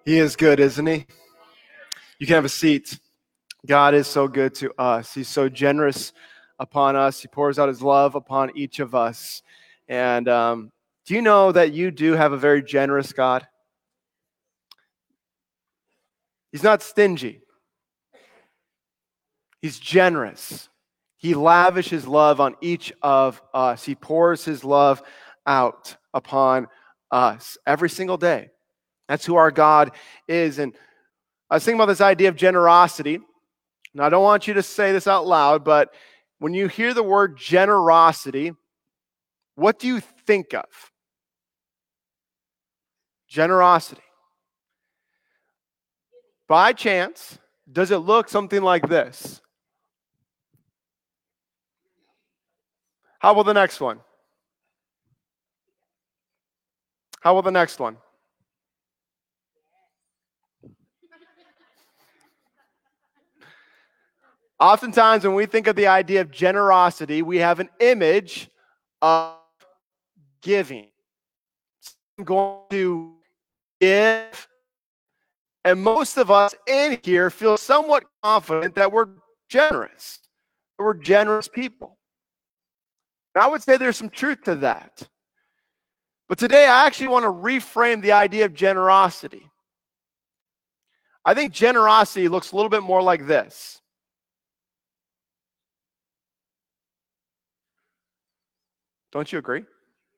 He is good, isn't he? You can have a seat. God is so good to us. He's so generous upon us. He pours out his love upon each of us. And do you know that you do have a very generous God? He's not stingy. He's generous. He lavishes love on each of us. He pours his love out upon us every single day. That's who our God is. And I was thinking about this idea of generosity. Now, I don't want you to say this out loud, but when you hear the word generosity, what do you think of? Generosity. By chance, does it look something like this? How about the next one? How about the next one? Oftentimes, when we think of the idea of generosity, we have an image of giving. I'm going to give, and most of us in here feel somewhat confident that we're generous. We're generous people. And I would say there's some truth to that. But today, I actually want to reframe the idea of generosity. I think generosity looks a little bit more like this. Don't you agree?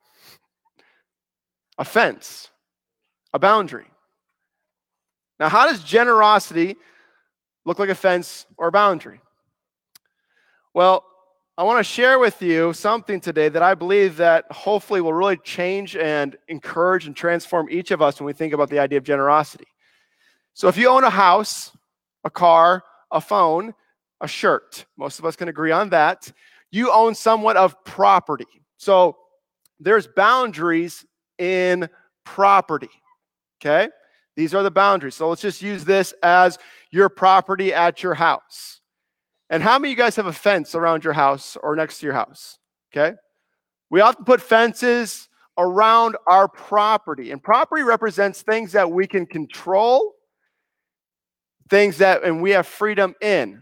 A fence, a boundary. Now, how does generosity look like a fence or a boundary? Well, I want to share with you something today that I believe that hopefully will really change and encourage and transform each of us when we think about the idea of generosity. So if you own a house, a car, a phone, a shirt, most of us can agree on that, you own somewhat of property. So there's boundaries in property, okay? These are the boundaries. So let's just use this as your property at your house. And how many of you guys have a fence around your house or next to your house? Okay? We often put fences around our property. And property represents things that we can control, and we have freedom in.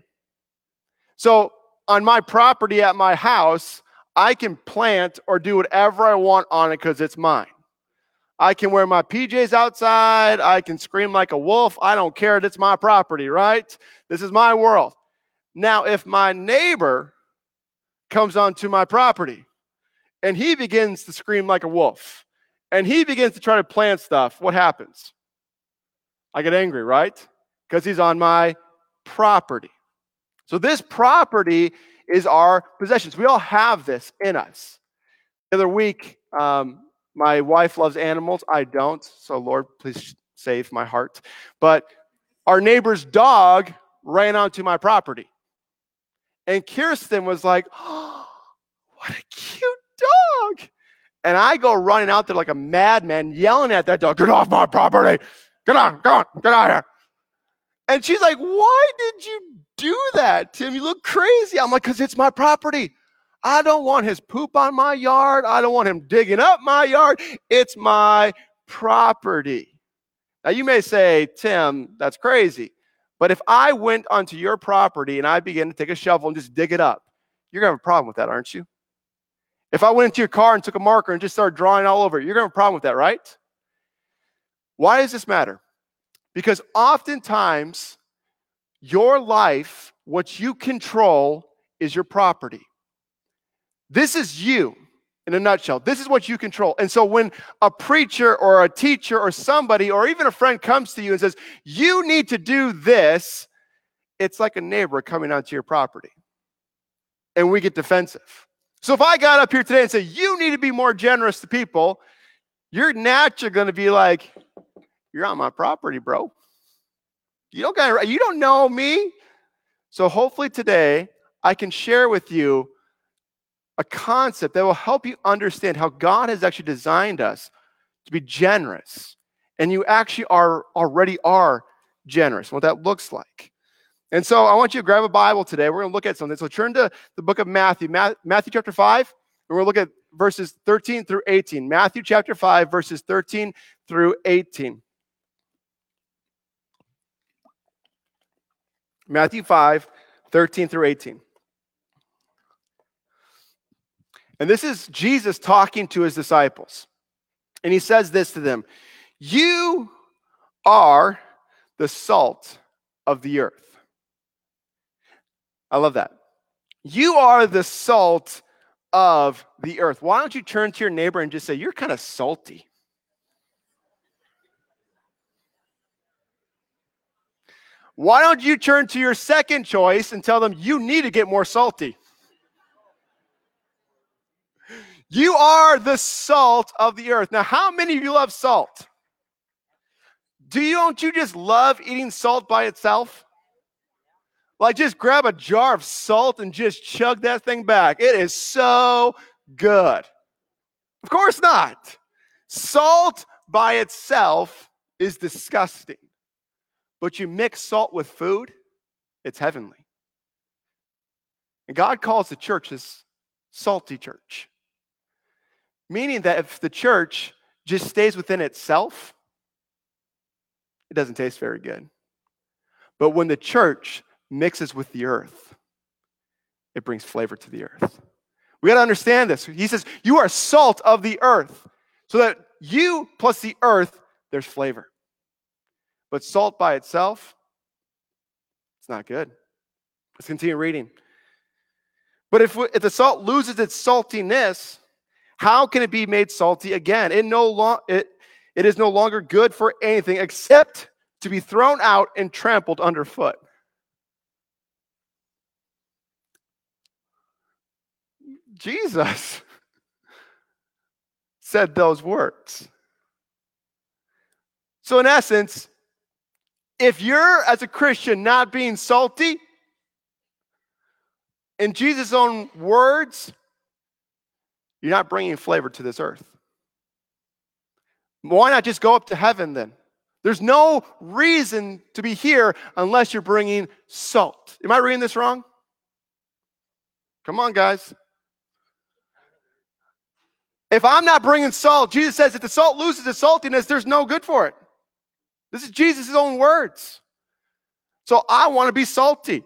So on my property at my house, I can plant or do whatever I want on it because it's mine. I can wear my PJs outside. I can scream like a wolf. I don't care. It's my property, right? This is my world. Now, if my neighbor comes onto my property and he begins to scream like a wolf and he begins to try to plant stuff, what happens? I get angry, right? Because he's on my property. So this property is our possessions. We all have this in us. The other week, my wife loves animals. I don't. So Lord, please save my heart. But our neighbor's dog ran onto my property. And Kirsten was like, oh, what a cute dog. And I go running out there like a madman, yelling at that dog, get off my property. Get on, get out of here. And she's like, why did you do that, Tim? You look crazy. I'm like, because it's my property. I don't want his poop on my yard. I don't want him digging up my yard. It's my property. Now, you may say, Tim, that's crazy. But if I went onto your property and I began to take a shovel and just dig it up, you're going to have a problem with that, aren't you? If I went into your car and took a marker and just started drawing all over it, you're going to have a problem with that, right? Why does this matter? Because oftentimes, your life, what you control, is your property. This is you in a nutshell. This is what you control. And so when a preacher or a teacher or somebody or even a friend comes to you and says, you need to do this, it's like a neighbor coming onto your property. And we get defensive. So if I got up here today and said, you need to be more generous to people, you're naturally going to be like, you're on my property, bro. You don't know me. So hopefully today I can share with you a concept that will help you understand how God has actually designed us to be generous. And you actually already are generous, what that looks like. And so I want you to grab a Bible today. We're going to look at something. So turn to the book of Matthew, Matthew chapter 5, and we're going to look at verses 13 through 18. Matthew chapter 5, verses 13 through 18. Matthew 5:13-18. And this is Jesus talking to his disciples. And he says this to them: "You are the salt of the earth." I love that. You are the salt of the earth. Why don't you turn to your neighbor and just say, "You're kind of salty"? Why don't you turn to your second choice and tell them you need to get more salty? You are the salt of the earth. Now, how many of you love salt? Don't you just love eating salt by itself? Like, just grab a jar of salt and just chug that thing back. It is so good. Of course not. Salt by itself is disgusting. But you mix salt with food, it's heavenly. And God calls the church this salty church. Meaning that if the church just stays within itself, it doesn't taste very good. But when the church mixes with the earth, it brings flavor to the earth. We got to understand this. He says, you are salt of the earth. So that you plus the earth, there's flavor. But salt by itself, it's not good. Let's continue reading. But if the salt loses its saltiness, how can it be made salty again? It is no longer good for anything except to be thrown out and trampled underfoot. Jesus said those words. So in essence, if you're, as a Christian, not being salty, in Jesus' own words, you're not bringing flavor to this earth. Why not just go up to heaven then? There's no reason to be here unless you're bringing salt. Am I reading this wrong? Come on, guys. If I'm not bringing salt, Jesus says if the salt loses its saltiness, there's no good for it. This is Jesus' own words. So I want to be salty.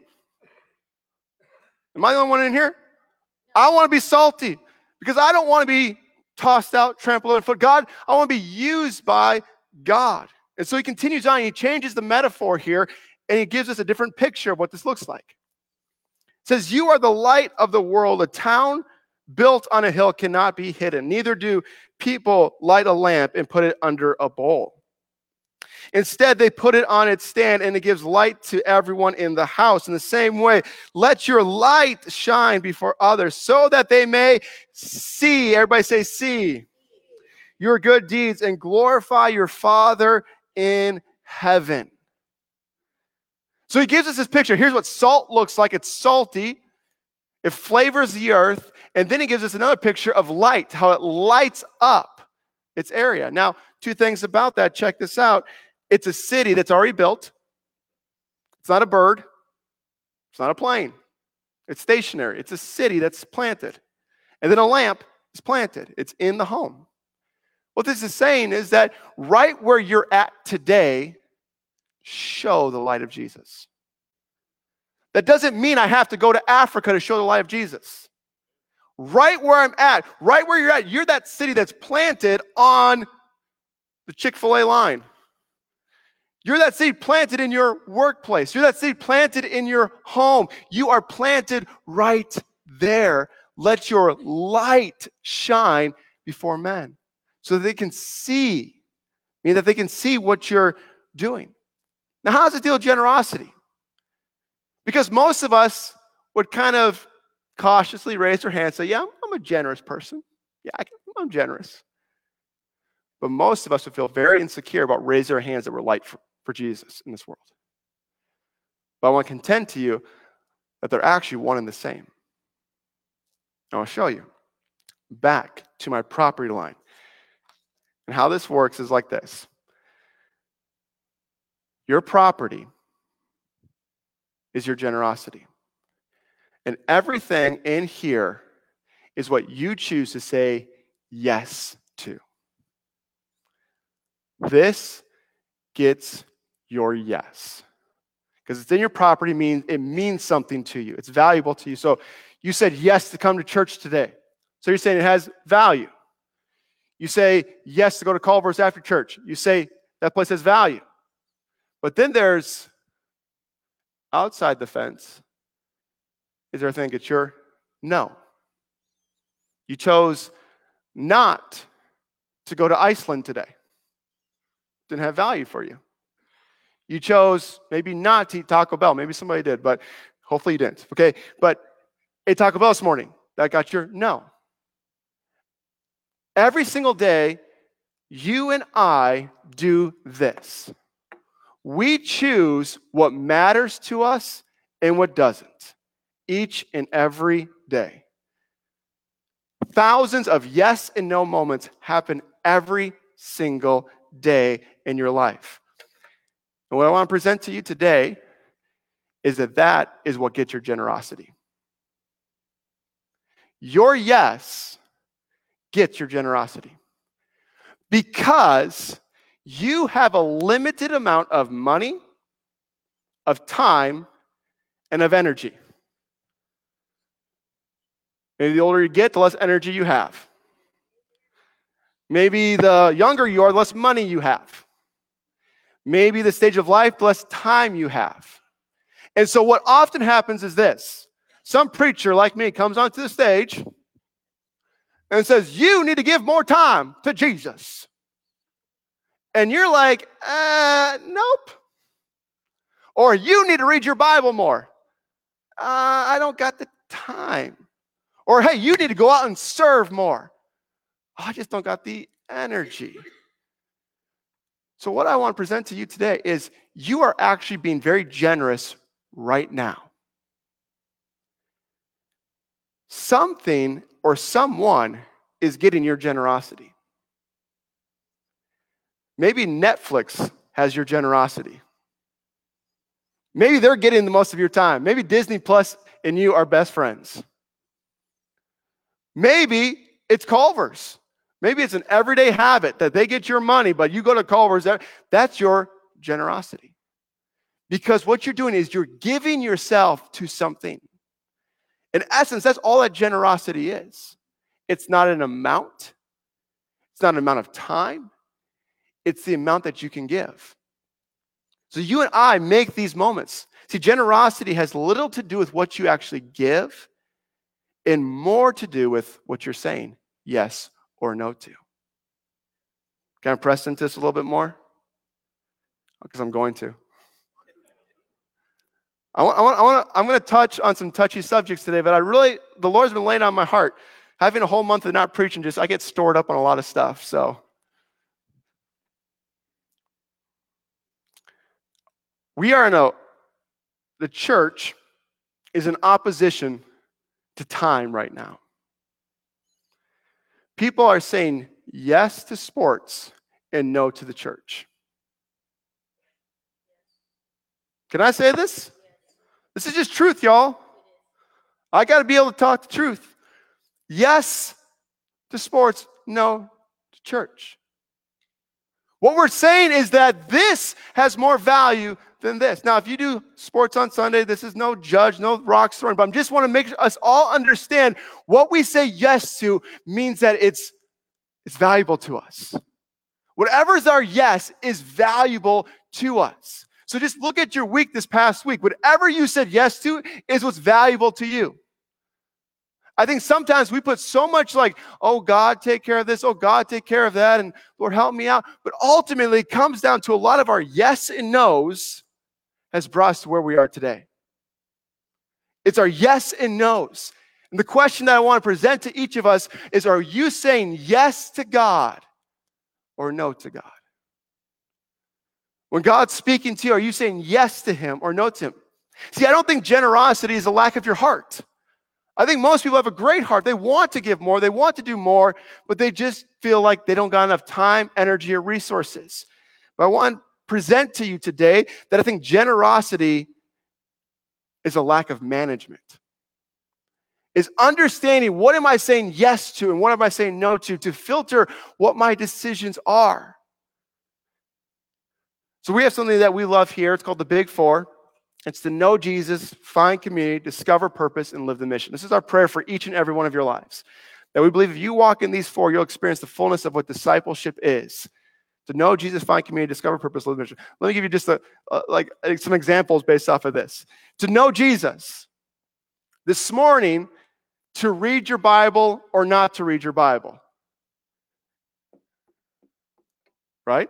Am I the only one in here? I want to be salty because I don't want to be tossed out, trampled underfoot. God, I want to be used by God. And so he continues on. He changes the metaphor here, and he gives us a different picture of what this looks like. It says, you are the light of the world. A town built on a hill cannot be hidden. Neither do people light a lamp and put it under a bowl. Instead, they put it on its stand, and it gives light to everyone in the house. In the same way, let your light shine before others so that they may see, everybody say see, your good deeds and glorify your Father in heaven. So he gives us this picture. Here's what salt looks like. It's salty. It flavors the earth. And then he gives us another picture of light, how it lights up its area. Now, two things about that. Check this out. It's a city that's already built. It's not a bird. It's not a plane. It's stationary. It's a city that's planted. And then a lamp is planted. It's in the home. What this is saying is that right where you're at today, show the light of Jesus. That doesn't mean I have to go to Africa to show the light of Jesus. Right where I'm at, right where you're that city that's planted on the Chick-fil-A line. You're that seed planted in your workplace. You're that seed planted in your home. You are planted right there. Let your light shine before men so that they can see, that they can see what you're doing. Now, how does it deal with generosity? Because most of us would kind of cautiously raise their hand and say, yeah, I'm a generous person. Yeah, I'm generous. But most of us would feel very insecure about raising our hands that were light for Jesus in this world. But I want to contend to you that they're actually one and the same. I want to show you. Back to my property line. And how this works is like this. Your property is your generosity. And everything in here is what you choose to say yes to. This gets your yes. Because it's in your property, it means something to you. It's valuable to you. So you said yes to come to church today. So you're saying it has value. You say yes to go to Culver's after church. You say that place has value. But then there's outside the fence. Is there a thing it's your no? You chose not to go to Iceland today. Didn't have value for you. You chose maybe not to eat Taco Bell. Maybe somebody did, but hopefully you didn't. Okay, but ate Taco Bell this morning. That got your no. Every single day, you and I do this. We choose what matters to us and what doesn't, each and every day. Thousands of yes and no moments happen every single day in your life. And what I want to present to you today is that is what gets your generosity. Your yes gets your generosity. Because you have a limited amount of money, of time, and of energy. Maybe the older you get, the less energy you have. Maybe the younger you are, the less money you have. Maybe the stage of life, the less time you have. And so what often happens is this. Some preacher like me comes onto the stage and says, you need to give more time to Jesus. And you're like, nope. Or you need to read your Bible more. I don't got the time. Or, hey, you need to go out and serve more. I just don't got the energy. So what I want to present to you today is you are actually being very generous right now. Something or someone is getting your generosity. Maybe Netflix has your generosity. Maybe they're getting the most of your time. Maybe Disney Plus and you are best friends. Maybe it's Culver's. Maybe it's an everyday habit that they get your money, but you go to Culver's. That's your generosity. Because what you're doing is you're giving yourself to something. In essence, that's all that generosity is. It's not an amount. It's not an amount of time. It's the amount that you can give. So you and I make these moments. See, generosity has little to do with what you actually give and more to do with what you're saying yes or no to. Can I press into this a little bit more? Because I'm going to. I'm going to touch on some touchy subjects today, but the Lord's been laying on my heart. Having a whole month of not preaching, I get stored up on a lot of stuff. So the church is in opposition to time right now. People are saying yes to sports and no to the church. Can I say this? This is just truth, y'all. I got to be able to talk the truth. Yes to sports, no to church. What we're saying is that this has more value than this. Now, if you do sports on Sunday, this is no judge, no rock throwing, but I just want to make us all understand what we say yes to means that it's valuable to us. Whatever's our yes is valuable to us. So just look at your week this past week. Whatever you said yes to is what's valuable to you. I think sometimes we put so much like, oh, God, take care of this. Oh, God, take care of that. And Lord, help me out. But ultimately, it comes down to a lot of our yes and no's has brought us to where we are today. It's our yes and no's. And the question that I want to present to each of us is, are you saying yes to God or no to God? When God's speaking to you, are you saying yes to Him or no to Him? See, I don't think generosity is a lack of your heart. I think most people have a great heart. They want to give more. They want to do more, but they just feel like they don't got enough time, energy, or resources. But I want to present to you today that I think generosity is a lack of management. Is understanding what am I saying yes to and what am I saying no to filter what my decisions are. So we have something that we love here. It's called the Big Four. It's to know Jesus, find community, discover purpose, and live the mission. This is our prayer for each and every one of your lives. That we believe if you walk in these four, you'll experience the fullness of what discipleship is. To know Jesus, find community, discover purpose, live the mission. Let me give you just some examples based off of this. To know Jesus. This morning, to read your Bible or not to read your Bible. Right?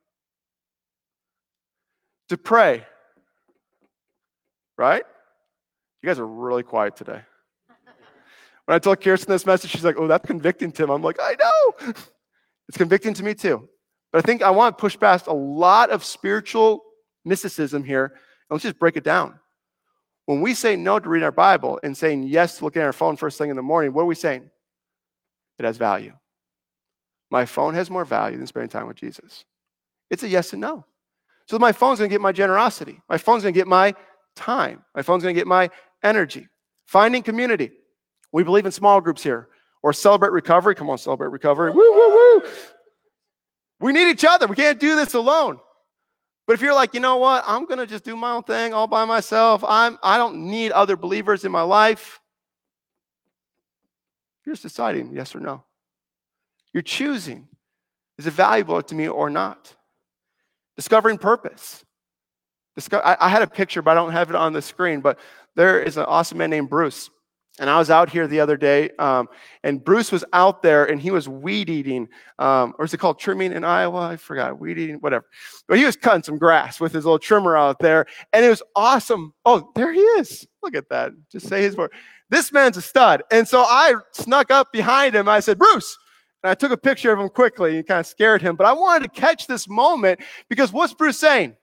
To pray. Right? You guys are really quiet today. When I told Kirsten this message, she's like, oh, that's convicting, Tim. I'm like, I know. It's convicting to me too. But I think I want to push past a lot of spiritual mysticism here. And let's just break it down. When we say no to reading our Bible and saying yes to looking at our phone first thing in the morning, what are we saying? It has value. My phone has more value than spending time with Jesus. It's a yes and no. So my phone's going to get my generosity. My phone's going to get my time. My phone's going to get my energy. Finding community. We believe in small groups here. Or celebrate recovery. Come on, celebrate recovery. Woo, woo, woo. We need each other. We can't do this alone. But if you're like, you know what? I'm going to just do my own thing all by myself. I don't need other believers in my life. You're just deciding yes or no. You're choosing. Is it valuable to me or not? Discovering purpose. I had a picture, but I don't have it on the screen. But there is an awesome man named Bruce. And I was out here the other day, and Bruce was out there, and he was weed eating, or is it called trimming in Iowa? I forgot, weed eating, whatever. But he was cutting some grass with his little trimmer out there, and it was awesome. Oh, there he is. Look at that. Just say his word. This man's a stud. And so I snuck up behind him. I said, Bruce. And I took a picture of him quickly and kind of scared him. But I wanted to catch this moment because what's Bruce saying?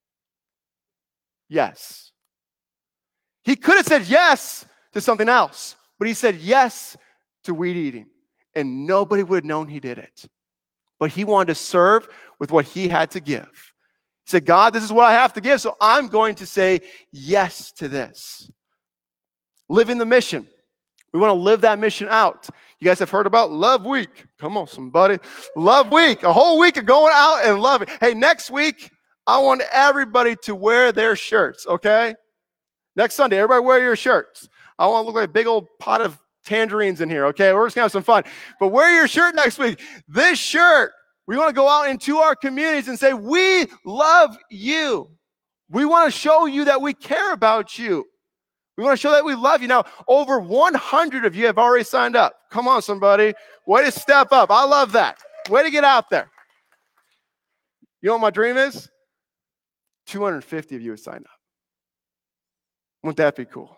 Yes. He could have said yes to something else, but he said yes to weed eating, and nobody would have known he did it. But he wanted to serve with what he had to give. He said, God, this is what I have to give, so I'm going to say yes to this. Living the mission. We want to live that mission out. You guys have heard about Love Week. Come on, somebody. Love Week. A whole week of going out and loving. Hey, next week, I want everybody to wear their shirts, okay? Next Sunday, everybody wear your shirts. I want to look like a big old pot of tangerines in here, okay? We're just going to have some fun. But wear your shirt next week. This shirt, we want to go out into our communities and say, we love you. We want to show you that we care about you. We want to show that we love you. Now, over 100 of you have already signed up. Come on, somebody. Way to step up. I love that. Way to get out there. You know what my dream is? 250 of you have signed up. Wouldn't that be cool?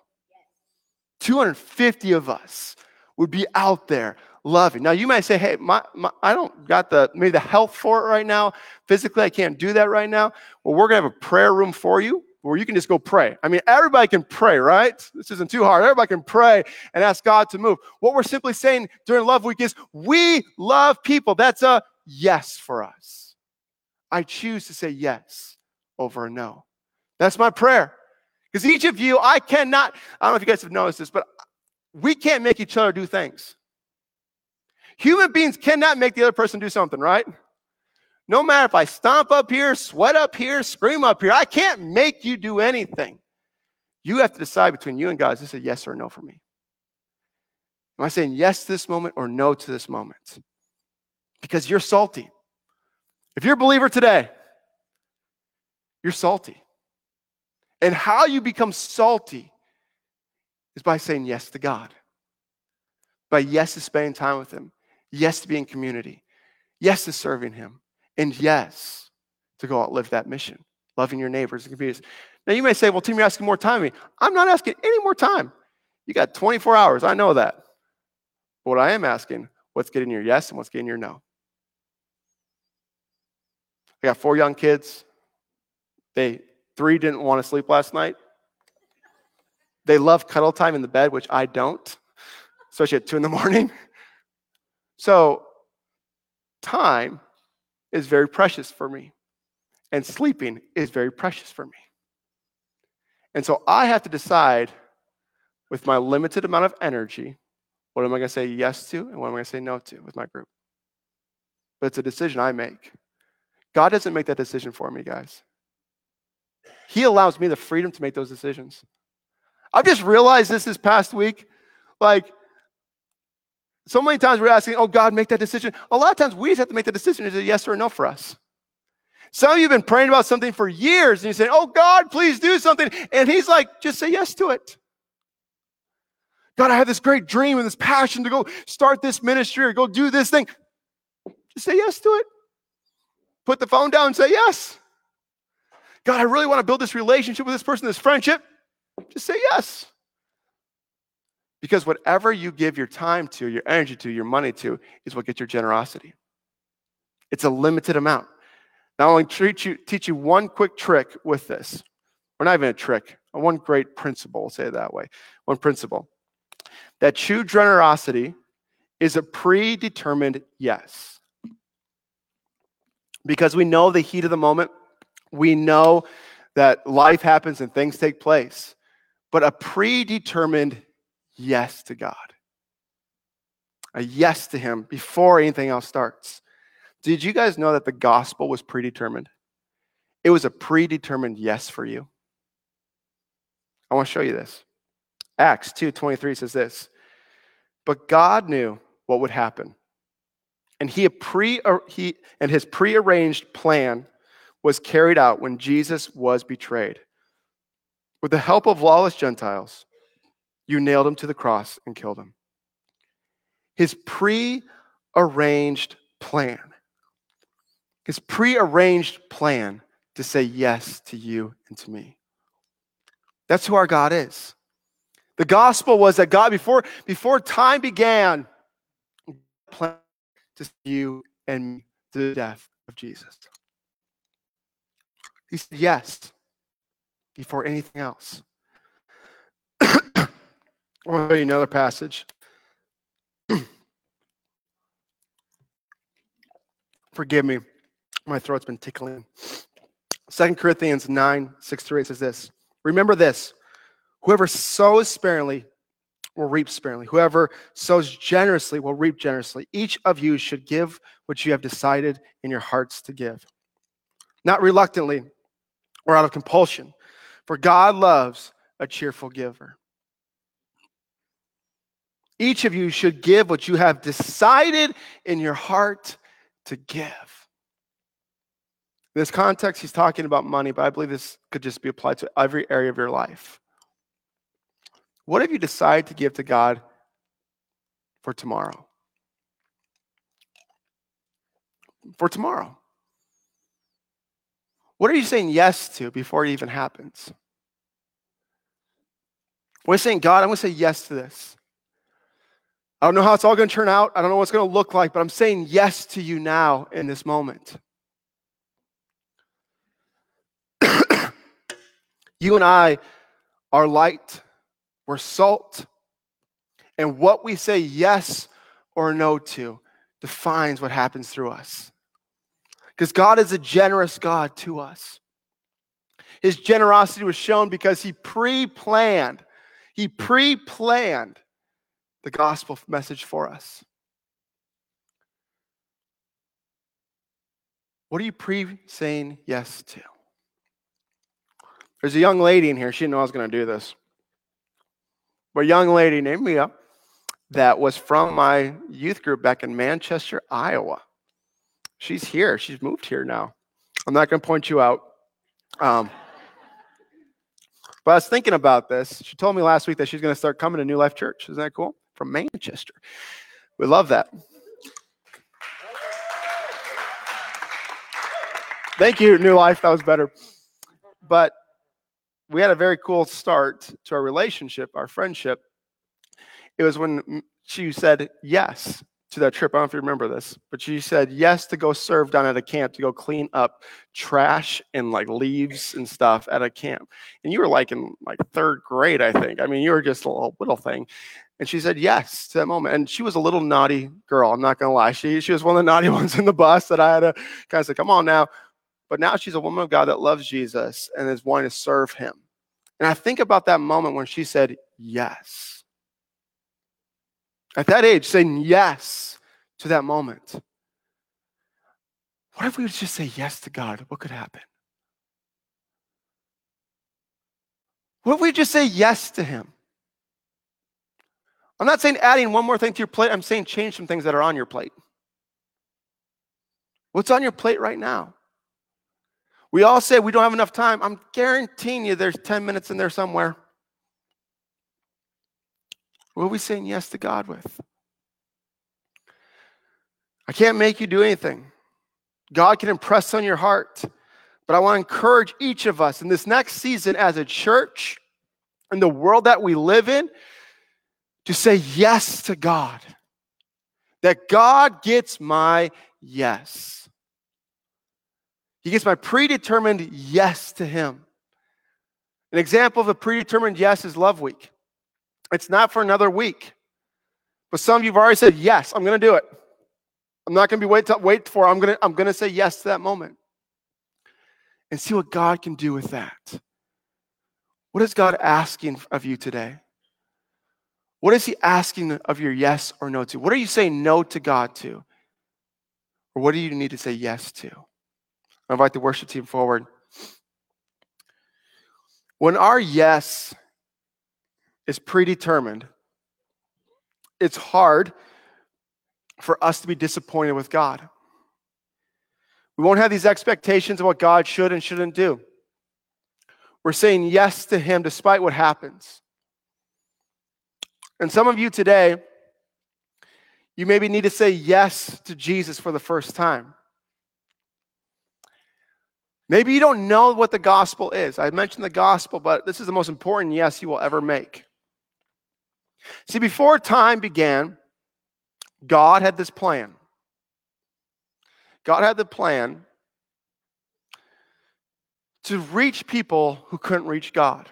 250 of us would be out there loving. Now, you might say, hey, I don't got maybe the health for it right now. Physically, I can't do that right now. Well, we're going to have a prayer room for you where you can just go pray. I mean, everybody can pray, right? This isn't too hard. Everybody can pray and ask God to move. What we're simply saying during Love Week is we love people. That's a yes for us. I choose to say yes over a no. That's my prayer. Because each of you, I don't know if you guys have noticed this, but we can't make each other do things. Human beings cannot make the other person do something, right? No matter if I stomp up here, sweat up here, scream up here, I can't make you do anything. You have to decide between you and God, is this a yes or a no for me? Am I saying yes to this moment or no to this moment? Because you're salty. If you're a believer today, you're salty. And how you become salty is by saying yes to God. By yes to spending time with Him. Yes to being in community. Yes to serving Him. And yes to go out and live that mission. Loving your neighbors and communities. Now you may say, well, Tim, you're asking more time of me. I'm not asking any more time. You got 24 hours. I know that. But what I am asking, what's getting your yes and what's getting your no? I got 4 young kids. 3 didn't want to sleep last night. They love cuddle time in the bed, which I don't, especially at 2 a.m. So time is very precious for me, and sleeping is very precious for me. And so I have to decide with my limited amount of energy, what am I going to say yes to and what am I going to say no to with my group? But it's a decision I make. God doesn't make that decision for me, guys. He allows me the freedom to make those decisions. I've just realized this past week, like, so many times we're asking, oh, God, make that decision. A lot of times we just have to make the decision, is it yes or a no for us? Some of you have been praying about something for years, and you say, oh, God, please do something. And he's like, just say yes to it. God, I have this great dream and this passion to go start this ministry or go do this thing. Just say yes to it. Put the phone down and say yes. God, I really want to build this relationship with this person, this friendship. Just say yes. Because whatever you give your time to, your energy to, your money to, is what gets your generosity. It's a limited amount. Now, I want to teach you one quick trick with this. Or not even a trick, one great principle, we'll say it that way. One principle. That true generosity is a predetermined yes. Because we know the heat of the moment. We know that life happens and things take place. But a predetermined yes to God. A yes to him before anything else starts. Did you guys know that the gospel was predetermined? It was a predetermined yes for you. I want to show you this. Acts 2:23 says this. But God knew what would happen. And his prearranged plan was carried out when Jesus was betrayed. With the help of lawless Gentiles, you nailed him to the cross and killed him. His prearranged plan. His prearranged plan to say yes to you and to me. That's who our God is. The gospel was that God, before time began, planned to see you and me to the death of Jesus. He said yes before anything else. I want to show you another passage. Forgive me. My throat's been tickling. 2 Corinthians 9:6-8 says this. Remember this. Whoever sows sparingly will reap sparingly. Whoever sows generously will reap generously. Each of you should give what you have decided in your hearts to give. Not reluctantly or out of compulsion. For God loves a cheerful giver. Each of you should give what you have decided in your heart to give. In this context, he's talking about money, but I believe this could just be applied to every area of your life. What have you decided to give to God for tomorrow? For tomorrow. What are you saying yes to before it even happens? We're saying, God, I'm going to say yes to this. I don't know how it's all going to turn out. I don't know what it's going to look like, but I'm saying yes to you now in this moment. You and I are light. We're salt. And what we say yes or no to defines what happens through us. Because God is a generous God to us. His generosity was shown because he pre-planned the gospel message for us. What are you saying yes to? There's a young lady in here. She didn't know I was going to do this. But a young lady named Mia that was from my youth group back in Manchester, Iowa. She's here. She's moved here now. I'm not going to point you out. But I was thinking about this. She told me last week that she's going to start coming to New Life Church. Isn't that cool? From Manchester. We love that. Thank you, New Life. That was better. But we had a very cool start to our relationship, our friendship. It was when she said yes to that trip. I don't know if you remember this, but she said yes to go serve down at a camp, to go clean up trash and like leaves and stuff at a camp. And you were like in like third grade, I think. I mean, you were just a little thing. And she said yes to that moment. And she was a little naughty girl. I'm not going to lie. She was one of the naughty ones in the bus that I had to kind of say, come on now. But now she's a woman of God that loves Jesus and is wanting to serve him. And I think about that moment when she said yes. At that age, saying yes to that moment. What if we would just say yes to God? What could happen? What if we just say yes to him? I'm not saying adding one more thing to your plate. I'm saying change some things that are on your plate. What's on your plate right now? We all say we don't have enough time. I'm guaranteeing you there's 10 minutes in there somewhere. What are we saying yes to God with? I can't make you do anything. God can impress on your heart. But I want to encourage each of us in this next season as a church, in the world that we live in, to say yes to God. That God gets my yes. He gets my predetermined yes to him. An example of a predetermined yes is Love Week. It's not for another week. But some of you have already said, yes, I'm going to do it. I'm not going to be wait for it. I'm going to say yes to that moment. And see what God can do with that. What is God asking of you today? What is he asking of your yes or no to? What are you saying no to God to? Or what do you need to say yes to? I invite the worship team forward. When our yes is predetermined, it's hard for us to be disappointed with God. We won't have these expectations of what God should and shouldn't do. We're saying yes to him despite what happens. And some of you today, you maybe need to say yes to Jesus for the first time. Maybe you don't know what the gospel is. I mentioned the gospel, but this is the most important yes you will ever make. See, before time began, God had this plan. God had the plan to reach people who couldn't reach God.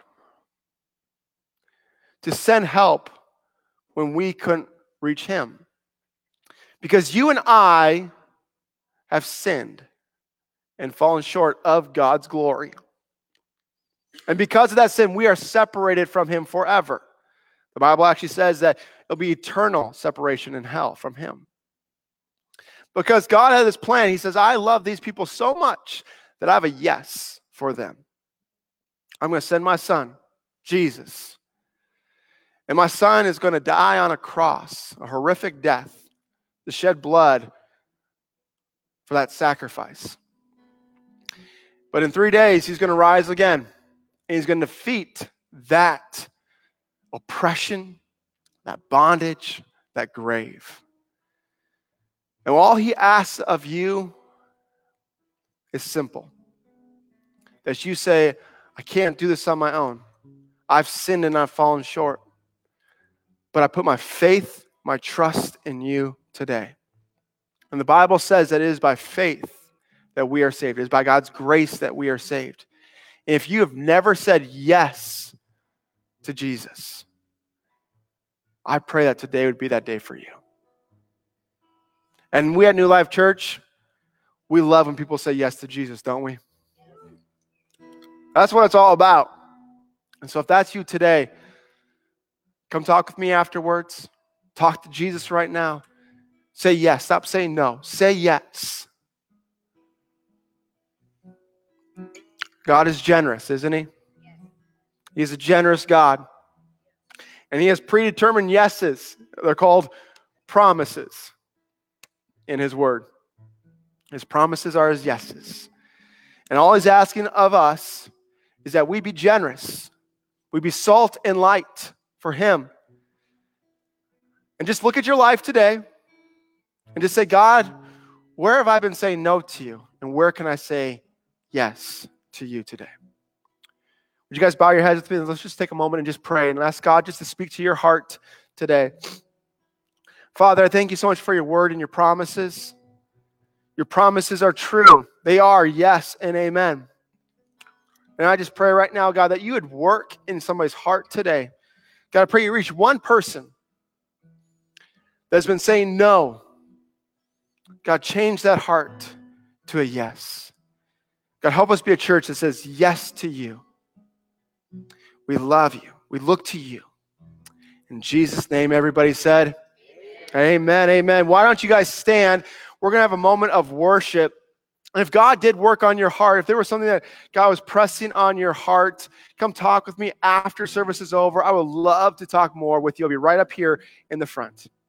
To send help when we couldn't reach him. Because you and I have sinned and fallen short of God's glory. And because of that sin, we are separated from him forever. The Bible actually says that it'll be eternal separation in hell from him. Because God had this plan, he says, I love these people so much that I have a yes for them. I'm going to send my son, Jesus. And my son is going to die on a cross, a horrific death, to shed blood for that sacrifice. But in 3 days, he's going to rise again. And he's going to defeat that oppression, that bondage, that grave. And all he asks of you is simple. That you say, I can't do this on my own. I've sinned and I've fallen short. But I put my faith, my trust in you today. And the Bible says that it is by faith that we are saved. It is by God's grace that we are saved. And if you have never said yes to Jesus, I pray that today would be that day for you. And we at New Life Church, we love when people say yes to Jesus, don't we? That's what it's all about. And so if that's you today, come talk with me afterwards. Talk to Jesus right now. Say yes. Stop saying no. Say yes. God is generous, isn't he? He's a generous God. And he has predetermined yeses. They're called promises in his word. His promises are his yeses. And all he's asking of us is that we be generous. We be salt and light for him. And just look at your life today and just say, God, where have I been saying no to you? And where can I say yes to you today? Would you guys bow your heads with me? Let's just take a moment and just pray and ask God just to speak to your heart today. Father, I thank you so much for your word and your promises. Your promises are true. They are yes and amen. And I just pray right now, God, that you would work in somebody's heart today. God, I pray you reach one person that's been saying no. God, change that heart to a yes. God, help us be a church that says yes to you. We love you. We look to you. In Jesus' name, everybody said, amen, amen. Why don't you guys stand? We're going to have a moment of worship. And if God did work on your heart, if there was something that God was pressing on your heart, come talk with me after service is over. I would love to talk more with you. I'll be right up here in the front.